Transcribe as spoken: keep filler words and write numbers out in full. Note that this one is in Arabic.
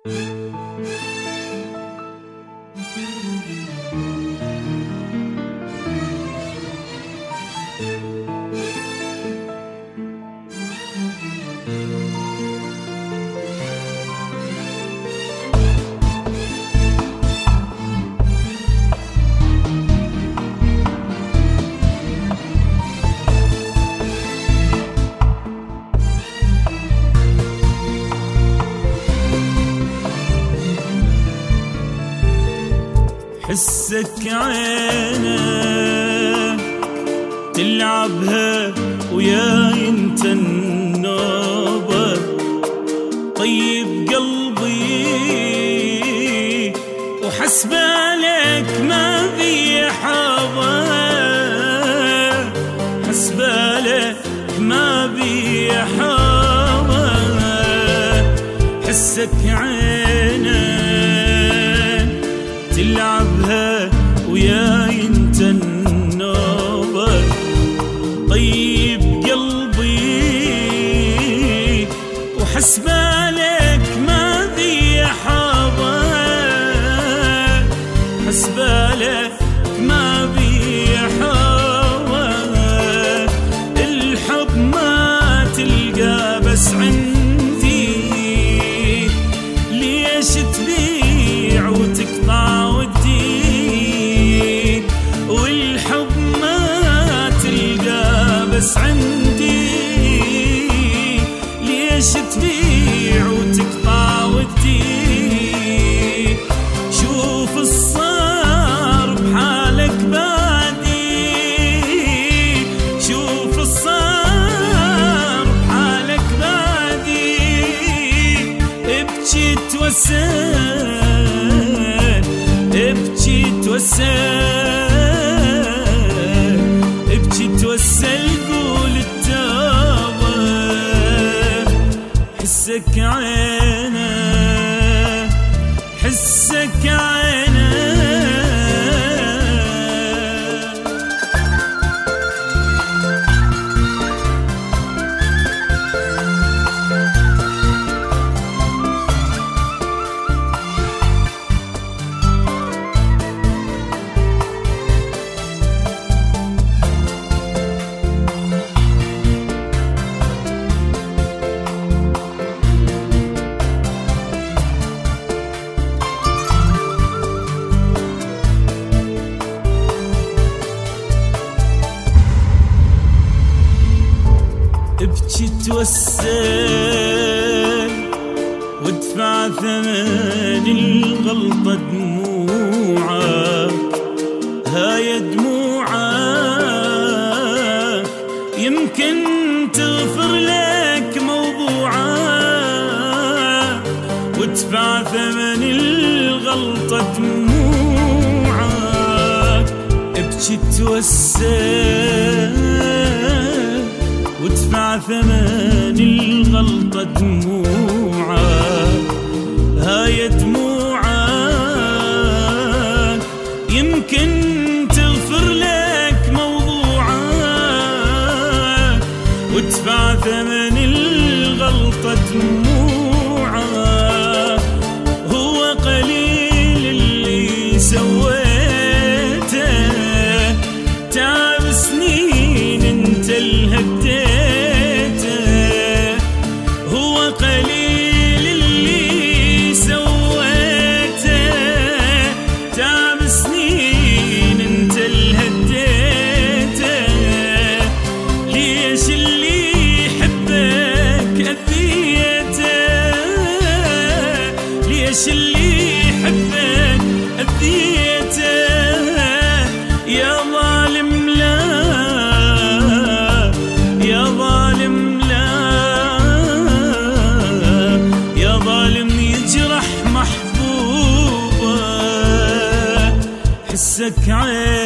حسك عينه تلعبها وياي انت النوبة، طيب قلبي وحسبه لك ما بي حظه، حسبه لك ما بي حظه. حسك عينه تلعبها وياي انت النوبة، طيب قلبي وحسبه لك ما بي حظه، حسبه لك ما بي حظه. الحب ما تلقى بس عندي، ليش تبيع وتقطع والدين؟ والحب ما تلقى بس عندي، ليش تبيع وتقطع والدين؟ شوف الصار بحالك بادي، شوف الصار بحالك بادي. ابكي توسل، ابكي توسل، ابكي توسل قول التوبة. حسك عينه، حسك عينه. ابكي توسل وادفع ثمن الغلطة دموعك، هاي دموعك يمكن تغفر لك موضوعك، وادفع ثمن الغلطة دموعك. ابكي توسل وادفع ثمن الغلطة دموعك، هاي دموعك يمكن تغفر لك موضوعك، وادفع ثمن الغلطة دموعك. هو قليل اللي سويته، تعب سنين انت اللي هديته. هو قليل اللي سويته، تعب سنين انت اللي هديته. ليش اللي يحبك اذيته، ليش اللي يحبك اذيته؟ يا ظالم لا، يا ظالم لا، يا ظالم يجرح محبوبه. حسك عين